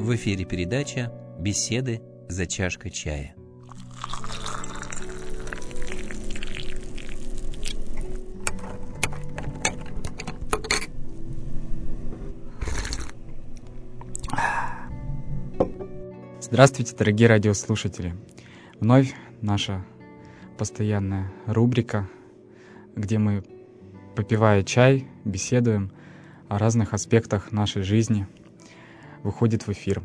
В эфире передача «Беседы за чашкой чая». Здравствуйте, дорогие радиослушатели! Вновь наша постоянная рубрика, где мы, попивая чай, беседуем о разных аспектах нашей жизни, выходит в эфир.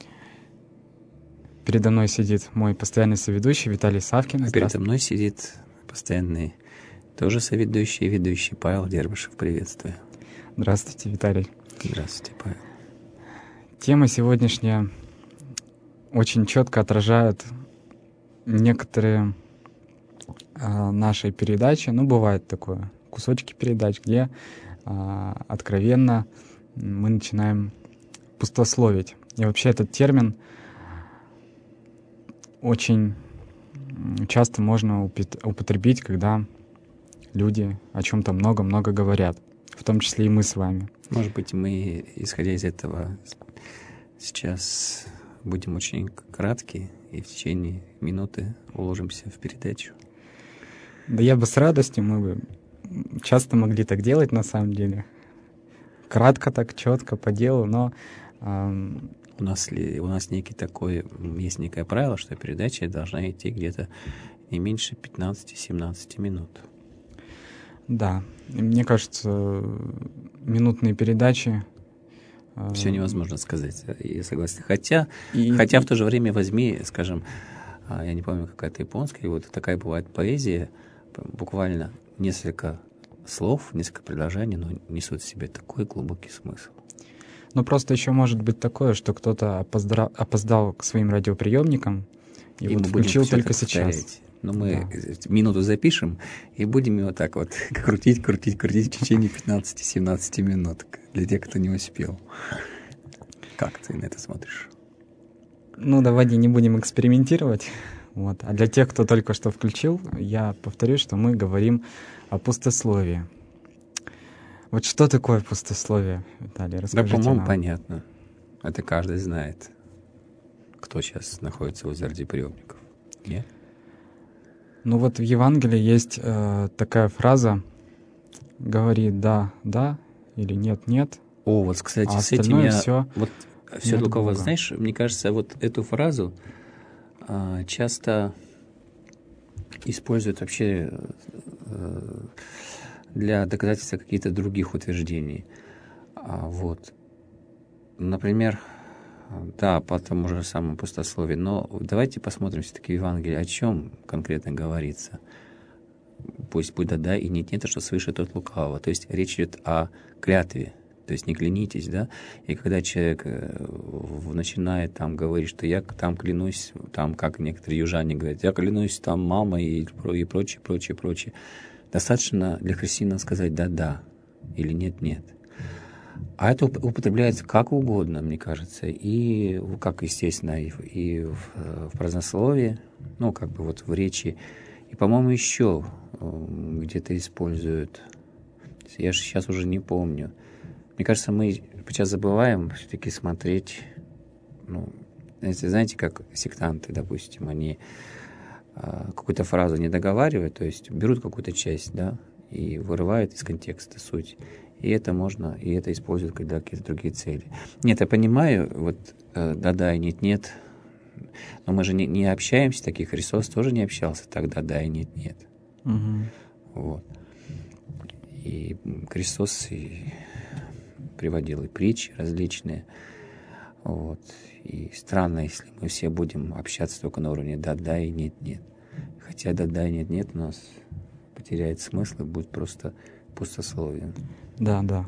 Передо мной сидит мой постоянный соведущий Виталий Савкин. А передо мной сидит постоянный тоже соведущий и ведущий Павел Дербышев. Приветствую. Здравствуйте, Виталий. Здравствуйте, Павел. Тема сегодняшняя очень четко отражает некоторые нашей передачи. Бывает такое, кусочки передач, где откровенно мы начинаем пустословить. И вообще этот термин очень часто можно употребить, когда люди о чем-то много-много говорят, в том числе и мы с вами. Может быть, мы, исходя из этого, сейчас будем очень кратки и в течение минуты уложимся в передачу. Да я бы с радостью, мы бы часто могли так делать на самом деле. Кратко так, четко, по делу, но... У нас некий такой, есть некое правило, что передача должна идти где-то не меньше 15-17 минут. Да, и мне кажется, минутные передачи... Все невозможно сказать, я согласен. Хотя в то же время возьми, скажем, я не помню, какая-то японская, вот такая бывает поэзия, буквально несколько слов, несколько предложений, но несут в себе такой глубокий смысл. Просто еще может быть такое, что кто-то опоздал к своим радиоприемникам и вот включил только сейчас. Мы минуту запишем и будем его так вот крутить в течение 15-17 минут для тех, кто не успел. Как ты на это смотришь? Давайте не будем экспериментировать. Вот. А для тех, кто только что включил, я повторю, что мы говорим о пустословии. Вот что такое пустословие, Виталий? Расскажите по-моему, нам. Понятно. Это каждый знает, кто сейчас находится возле радиоприемников. Нет? Вот в Евангелии есть такая фраза: говори «да, да» или «нет, нет». Вот, кстати, а с этим я... все только, знаешь, мне кажется, вот эту фразу часто используют вообще для доказательства каких-то других утверждений. Например, да, по тому же самому пустословию. Но давайте посмотрим все-таки в Евангелии, о чем конкретно говорится. Пусть будет да и нет, что свыше тот лукавого. То есть речь идет о клятве. То есть не клянитесь, да? И когда человек начинает там говорить, что я там клянусь, там, как некоторые южане говорят, я клянусь там мамой и прочее. Достаточно для христианина сказать «да-да» или «нет-нет». А это употребляется как угодно, мне кажется, и, как естественно, и в празднословии, в речи, и, по-моему, еще где-то используют, я же сейчас уже не помню. Мне кажется, мы сейчас забываем все-таки смотреть, знаете, как сектанты, допустим, они какую-то фразу не договаривают, то есть берут какую-то часть, да, и вырывают из контекста суть. И это можно, и это используют для какие-то другие цели. Нет, я понимаю, да-да и нет-нет, но мы же не общаемся таких. Христос тоже не общался так да-да и нет-нет. Угу. И Христос приводил и притчи различные. И странно, если мы все будем общаться только на уровне да-да и нет-нет. Хотя да-да и нет-нет у нас потеряет смысл и будет просто пустословие. Да.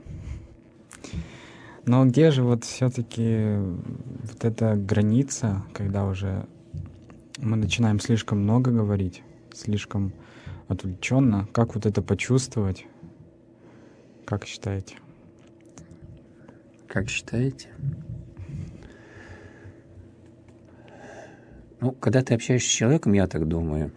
Но где же все-таки эта граница, когда уже мы начинаем слишком много говорить, слишком отвлеченно? Как это почувствовать? Как считаете? Как считаете? Когда ты общаешься с человеком, я так думаю,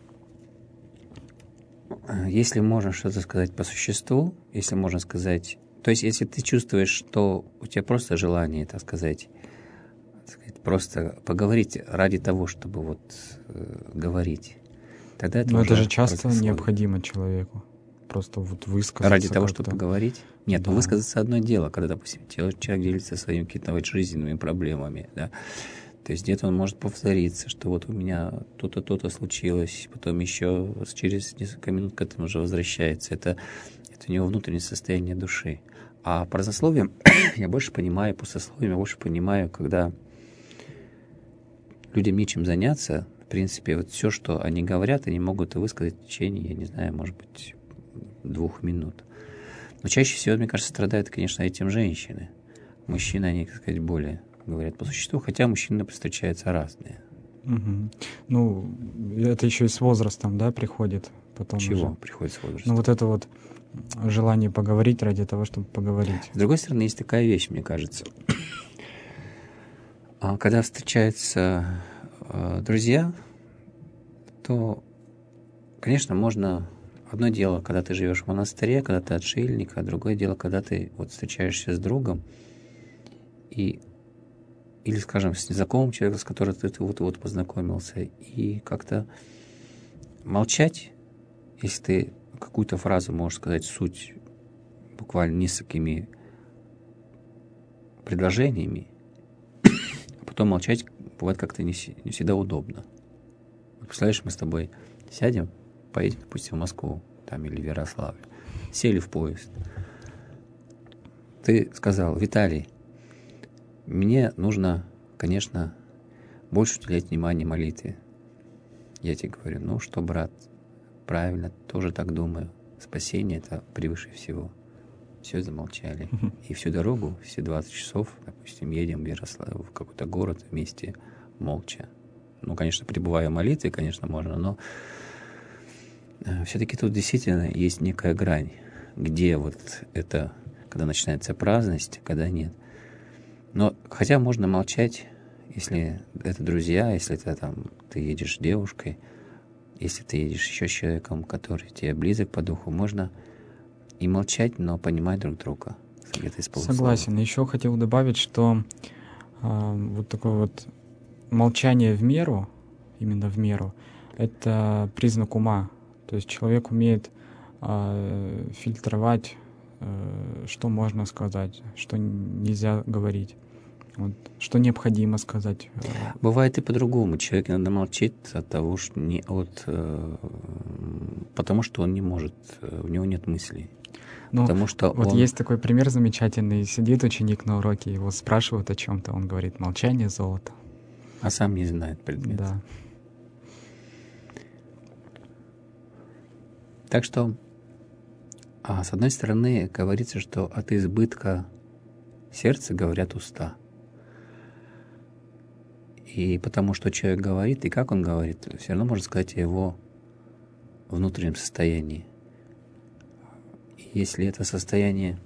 если можно что-то сказать по существу, если можно сказать... То есть, если ты чувствуешь, что у тебя просто желание, так сказать, сказать, просто поговорить ради того, чтобы вот говорить. Тогда это Но уже это же часто просто необходимо человеку. Просто вот высказаться ради того, как-то. чтобы поговорить? Нет, Да. ну высказаться одно дело, когда, допустим, человек делится своими какими-то вот жизненными проблемами, да. То есть где-то он может повториться, что вот у меня то-то, то-то случилось, потом еще через несколько минут к этому же возвращается. Это у него внутреннее состояние души. А празднословием я больше понимаю, пустословием я больше понимаю, когда людям нечем заняться. В принципе, вот все, что они говорят, они могут высказать в течение, я не знаю, может быть, 2 минут. Но чаще всего, мне кажется, страдают, конечно, этим женщины. Мужчины, они, так сказать, более говорят по существу, хотя мужчины встречаются разные. Мгм. Ну, это еще и с возрастом, да, приходит потом Чего уже. приходит с возрастом? Ну, вот это вот желание поговорить ради того, чтобы поговорить. С другой стороны, есть такая вещь, мне кажется. Когда встречаются друзья, то, конечно, можно... Одно дело, когда ты живешь в монастыре, когда ты отшельник, а другое дело, когда ты вот встречаешься с другом, или, скажем, с незнакомым человеком, с которым ты вот познакомился, и как-то молчать, если ты какую-то фразу можешь сказать суть буквально несколькими предложениями, а потом молчать бывает как-то не всегда удобно. Представляешь, мы с тобой сядем, поедем, допустим, в Москву там, или в Ярославль, сели в поезд. Ты сказал: Виталий, мне нужно, конечно, больше уделять внимание молитве. Я тебе говорю: ну что, брат, правильно, тоже так думаю. Спасение — это превыше всего. Все, замолчали. И всю дорогу, все 20 часов, допустим, едем в Ярославль, в какой-то город вместе, молча. Ну, конечно, пребывая в молитве, конечно, можно, но все-таки тут действительно есть некая грань, где вот это, когда начинается праздность, когда нет. Но хотя можно молчать, если это друзья, если это там ты едешь с девушкой, если ты едешь еще с человеком, который тебе близок по духу, можно и молчать, но понимать друг друга. Где-то из полуслова. Согласен. Еще хотел добавить, что вот такое вот молчание в меру, именно в меру, это признак ума. То есть человек умеет фильтровать, что можно сказать, что нельзя говорить, вот, что необходимо сказать. Бывает и по-другому. Человек иногда молчит от того, что потому что он не может, у него нет мыслей. Ну, потому что вот есть такой пример замечательный. Сидит ученик на уроке, его спрашивают о чем-то, он говорит: молчание — золото. А сам не знает предмет. Да. Так что, с одной стороны, говорится, что от избытка сердца говорят уста. И потому что человек говорит, и как он говорит, все равно можно сказать о его внутреннем состоянии. И если это состояние,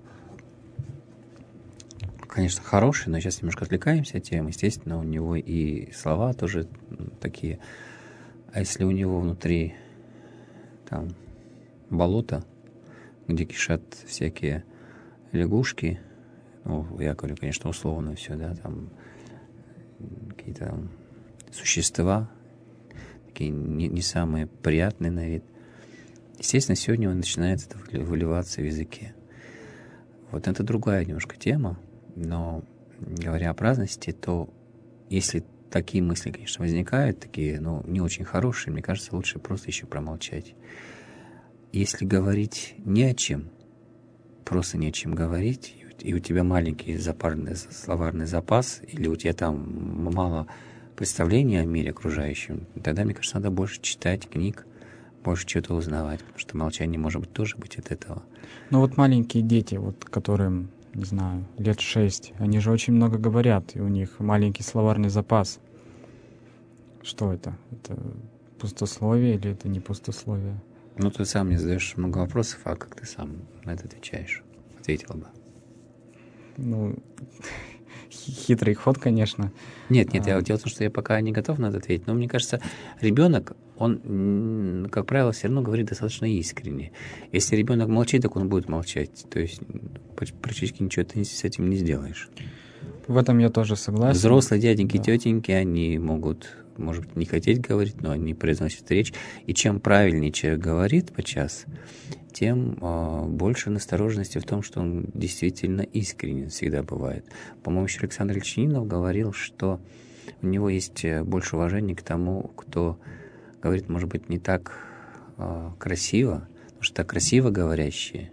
конечно, хорошее, но сейчас немножко отвлекаемся от темы, естественно, у него и слова тоже такие. А если у него внутри там болото, где кишат всякие лягушки, ну, я говорю, конечно, условно все, да, там какие-то там существа, такие не самые приятные на вид. Естественно, сегодня он начинает это выливаться в языке. Вот это другая немножко тема, но говоря о праздности, то если такие мысли, конечно, возникают, такие, ну, не очень хорошие, мне кажется, лучше просто еще промолчать. Если говорить не о чем, просто не о чем говорить, и у тебя маленький словарный запас, или у тебя там мало представления о мире окружающем, тогда, мне кажется, надо больше читать книг, больше чего-то узнавать, потому что молчание может быть тоже быть от этого. Ну вот маленькие дети, вот которым, не знаю, лет 6, они же очень много говорят, и у них маленький словарный запас. Что это? Это пустословие или это не пустословие? Ну, ты сам мне задаешь много вопросов, а как ты сам на это отвечаешь? Ответил бы. Ну, хитрый ход, конечно. Нет, дело в том, что я пока не готов на это ответить, но мне кажется, ребенок, он, как правило, все равно говорит достаточно искренне. Если ребенок молчит, так он будет молчать. То есть практически ничего ты с этим не сделаешь. В этом я тоже согласен. Взрослые дяденьки, Да. тетеньки, они могут, может быть, не хотеть говорить, но они произносят речь. И чем правильнее человек говорит подчас, тем больше настороженности в том, что он действительно искренен всегда бывает. По-моему, еще Александр Ильичининов говорил, что у него есть больше уважения к тому, кто говорит, может быть, не так красиво, потому что красиво говорящие,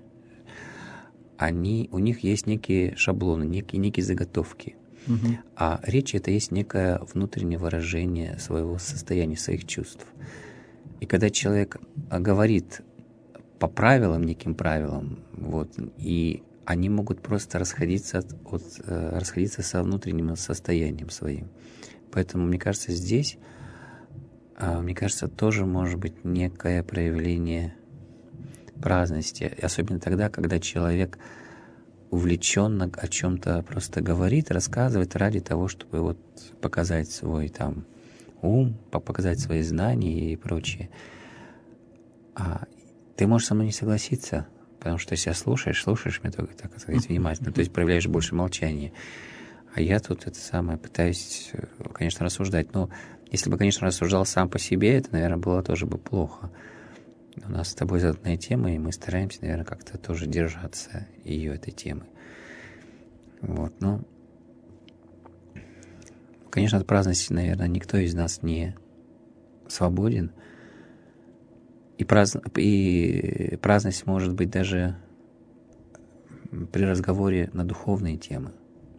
у них есть некие шаблоны, некие заготовки. Мгм. А речь — это есть некое внутреннее выражение своего состояния, своих чувств. И когда человек говорит по правилам, неким правилам, и они могут просто расходиться со внутренним состоянием своим. Поэтому, мне кажется, здесь, тоже может быть некое проявление праздности, особенно тогда, когда человек увлеченно о чем-то просто говорит, рассказывает ради того, чтобы показать свой ум, показать свои знания и прочее. Ты можешь со мной не согласиться, потому что если слушаешь меня только, так сказать, внимательно, то есть проявляешь больше молчания. А я тут пытаюсь, конечно, рассуждать. Но если бы, конечно, рассуждал сам по себе, это, наверное, было тоже бы плохо. У нас с тобой заданная тема, и мы стараемся, наверное, как-то тоже держаться этой темы. Конечно, от праздности, наверное, никто из нас не свободен. И праздность может быть даже при разговоре на духовные темы.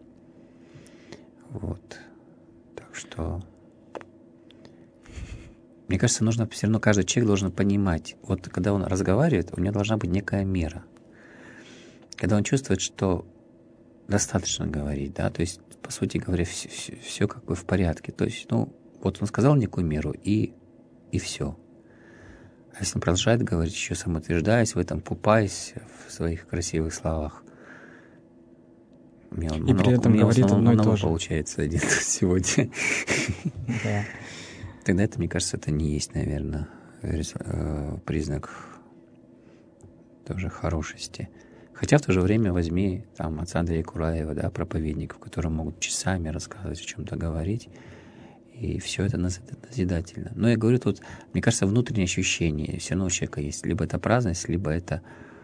Так что, мне кажется, нужно все равно, каждый человек должен понимать, когда он разговаривает, у него должна быть некая мера. Когда он чувствует, что достаточно говорить, да, то есть, по сути говоря, все как бы в порядке. То есть, он сказал некую меру, и все. А если он продолжает говорить, еще самоутверждаясь в этом, купаясь в своих красивых словах, И при этом говорит одно и то же. Получается один сегодня. Да. Тогда это, мне кажется, это не есть, наверное, признак тоже хорошести. Хотя в то же время возьми отца Андрея Кураева, да, проповедников, которые могут часами рассказывать, о чем-то говорить, и все это назидательно. Но я говорю, мне кажется, внутреннее ощущение все равно у человека есть. Либо это праздность, либо это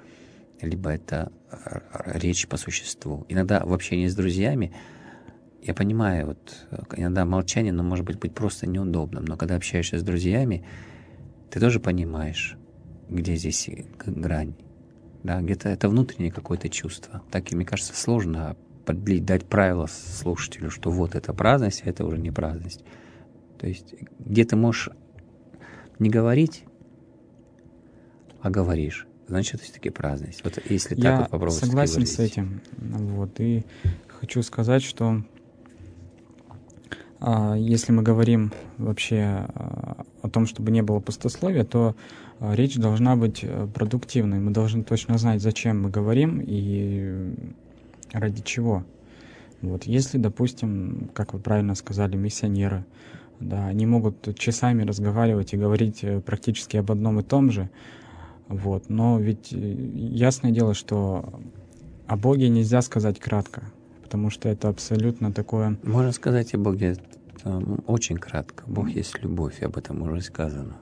речь по существу. Иногда в общении с друзьями, я понимаю, иногда молчание, может быть просто неудобным, но когда общаешься с друзьями, ты тоже понимаешь, где здесь грань. Да, где-то это внутреннее какое-то чувство. Так и, мне кажется, сложно дать правило слушателю, что это праздность, а это уже не праздность. То есть где ты можешь не говорить, а говоришь, значит, это все-таки праздность. Если Я так попробовать согласен с этим. И хочу сказать, что если мы говорим вообще о том, чтобы не было пустословия, то речь должна быть продуктивной. Мы должны точно знать, зачем мы говорим и ради чего. Если, допустим, как вы правильно сказали, миссионеры, да, они могут часами разговаривать и говорить практически об одном и том же, но ведь ясное дело, что о Боге нельзя сказать кратко, потому что это абсолютно такое... Можно сказать о Боге очень кратко. Бог есть любовь, и об этом уже сказано.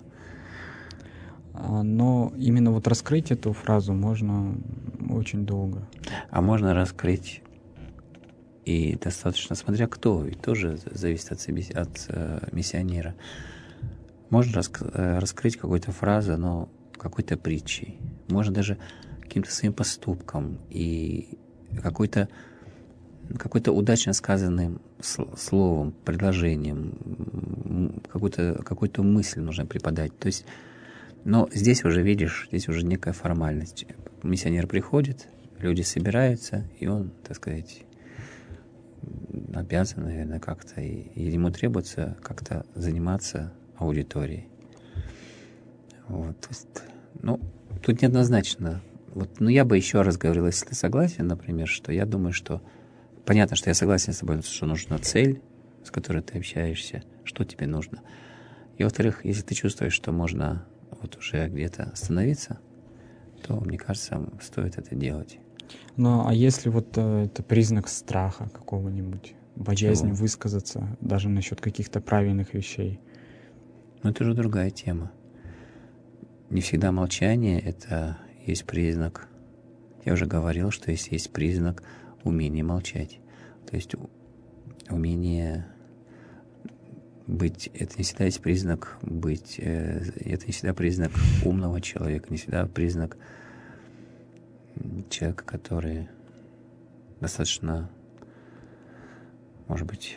Но именно раскрыть эту фразу можно очень долго. А можно раскрыть и достаточно, смотря кто, ведь тоже зависит от миссионера. Можно раскрыть какую-то фразу, но какой-то притчей. Можно даже каким-то своим поступком и какой-то удачно сказанным словом, предложением, какую-то мысль нужно преподать. То есть, но здесь уже, видишь, здесь уже некая формальность. Миссионер приходит, люди собираются, и он, так сказать, обязан, наверное, как-то, и ему требуется как-то заниматься аудиторией. То есть, тут неоднозначно. Я бы еще раз говорил, если ты согласен, например, что я думаю, что понятно, что я согласен с тобой, что нужна цель, с которой ты общаешься, что тебе нужно. И, во-вторых, если ты чувствуешь, что можно уже где-то остановиться, то, мне кажется, стоит это делать. Ну, а если вот это признак страха какого-нибудь, боязни Чего? высказаться даже насчет каких-то правильных вещей? Но это уже другая тема. Не всегда молчание — это есть признак. Я уже говорил, что есть признак умения молчать. То есть умение быть, это не всегда есть признак быть, это не всегда признак умного человека, не всегда признак человека, который достаточно, может быть,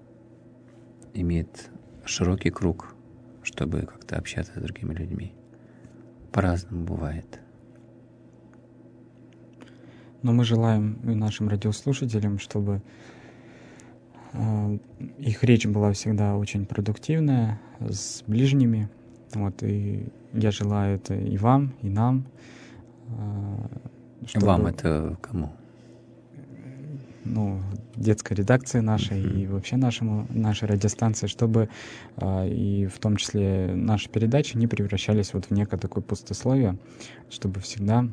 имеет широкий круг, чтобы как-то общаться с другими людьми. По-разному бывает. Но мы желаем и нашим радиослушателям, чтобы их речь была всегда очень продуктивная, с ближними. Вот, и я желаю это и вам, и нам. Чтобы, Вам это кому? Ну, детской редакции нашей и вообще нашей радиостанции, чтобы и в том числе наши передачи не превращались вот в некое такое пустословие, чтобы всегда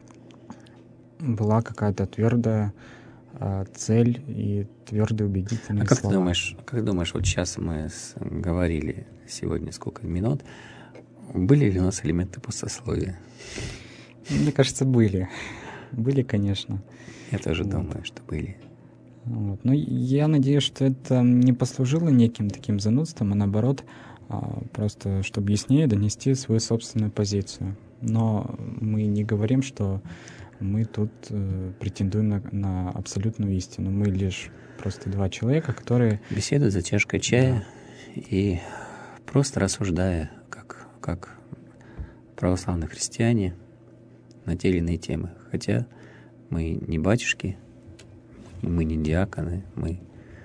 была какая-то твердая цель и твердые убедительные А как слова. ты думаешь, вот сейчас мы говорили сегодня сколько минут, были ли у нас элементы пустословия? Мне кажется, были. Были, конечно. Я тоже думаю, что были. Вот. Но я надеюсь, что это не послужило неким таким занудством, а наоборот, просто чтобы яснее донести свою собственную позицию. Но мы не говорим, что мы тут претендуем на абсолютную истину. Мы лишь просто два человека, которые... Беседуют за чашкой чая, да, и просто рассуждая, как православные христиане, на те или иные темы. Хотя мы не батюшки, мы не диаконы, мы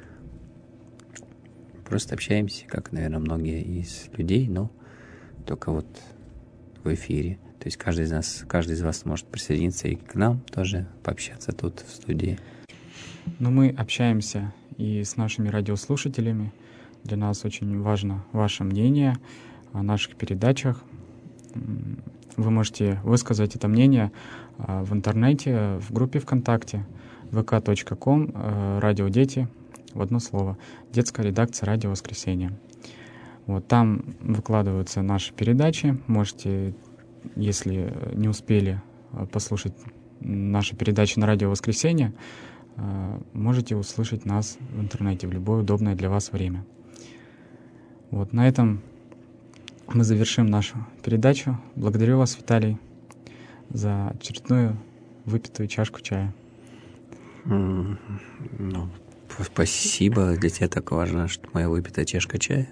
просто общаемся, как, наверное, многие из людей, но только вот в эфире. То есть каждый из вас может присоединиться и к нам тоже пообщаться тут в студии. Но мы общаемся и с нашими радиослушателями. Для нас очень важно ваше мнение о наших передачах. Вы можете высказать это мнение в интернете, в группе ВКонтакте vk.com «Радио Дети», в одно слово, детская редакция «Радио Воскресенье». Вот, там выкладываются наши передачи. Можете, если не успели послушать наши передачи на «Радио Воскресенье», можете услышать нас в интернете в любое удобное для вас время. Вот, на этом мы завершим нашу передачу. Благодарю вас, Виталий, за очередную выпитую чашку чая. Ну, спасибо. Для тебя так важно, что моя выпитая чашка чая?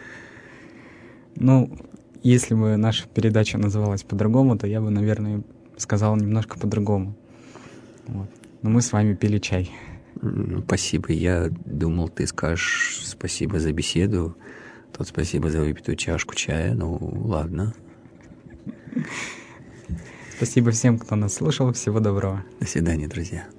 Ну, если бы наша передача называлась по-другому, то я бы, наверное, сказал немножко по-другому. Вот. Но мы с вами пили чай. Спасибо. Я думал, ты скажешь спасибо за беседу. Тут спасибо за выпитую чашку чая. Ну, ладно. Спасибо всем, кто нас слушал. Всего доброго. До свидания, друзья.